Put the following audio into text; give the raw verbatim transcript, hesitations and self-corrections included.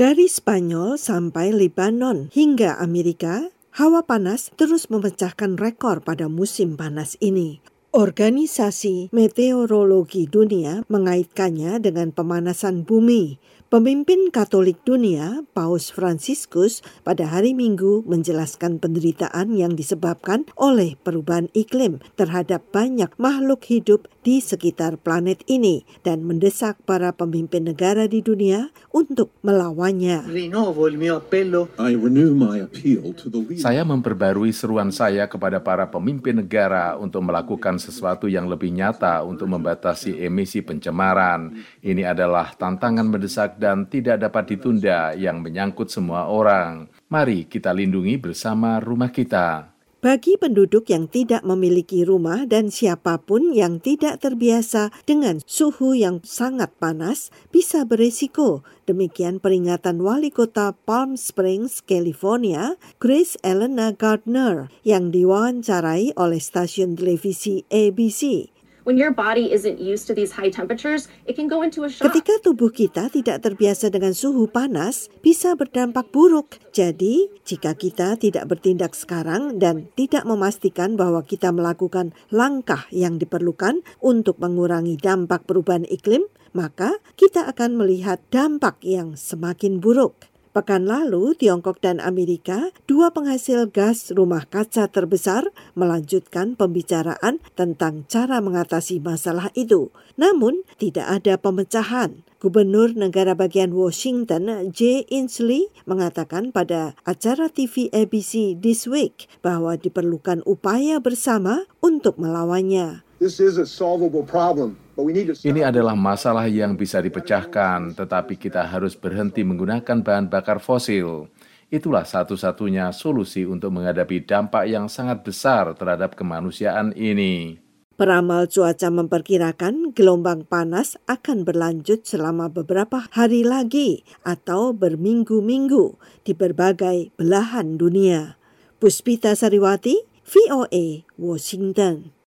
Dari Spanyol sampai Lebanon hingga Amerika, hawa panas terus memecahkan rekor pada musim panas ini. Organisasi Meteorologi Dunia mengaitkannya dengan pemanasan bumi. Pemimpin Katolik dunia, Paus Fransiskus, pada hari Minggu menjelaskan penderitaan yang disebabkan oleh perubahan iklim terhadap banyak makhluk hidup di sekitar planet ini dan mendesak para pemimpin negara di dunia untuk melawannya. Saya memperbarui seruan saya kepada para pemimpin negara untuk melakukan sesuatu yang lebih nyata untuk membatasi emisi pencemaran. Ini adalah tantangan mendesak dan tidak dapat ditunda yang menyangkut semua orang. Mari kita lindungi bersama rumah kita. Bagi penduduk yang tidak memiliki rumah dan siapapun yang tidak terbiasa dengan suhu yang sangat panas bisa beresiko. Demikian peringatan wali kota Palm Springs, California, Grace Elena Gardner, yang diwawancarai oleh stasiun televisi A B C. When your body isn't used to these high temperatures, it can go into a shock. Ketika tubuh kita tidak terbiasa dengan suhu panas, bisa berdampak buruk. Jadi, jika kita tidak bertindak sekarang dan tidak memastikan bahwa kita melakukan langkah yang diperlukan untuk mengurangi dampak perubahan iklim, maka kita akan melihat dampak yang semakin buruk. Pekan lalu, Tiongkok dan Amerika, dua penghasil gas rumah kaca terbesar, melanjutkan pembicaraan tentang cara mengatasi masalah itu. Namun, tidak ada pemecahan. Gubernur negara bagian Washington, Jay Inslee, mengatakan pada acara T V A B C This Week bahwa diperlukan upaya bersama untuk melawannya. This is a solvable problem. Ini adalah masalah yang bisa dipecahkan, tetapi kita harus berhenti menggunakan bahan bakar fosil. Itulah satu-satunya solusi untuk menghadapi dampak yang sangat besar terhadap kemanusiaan ini. Peramal cuaca memperkirakan gelombang panas akan berlanjut selama beberapa hari lagi atau berminggu-minggu di berbagai belahan dunia. Puspita Sariwati, V O A, Washington.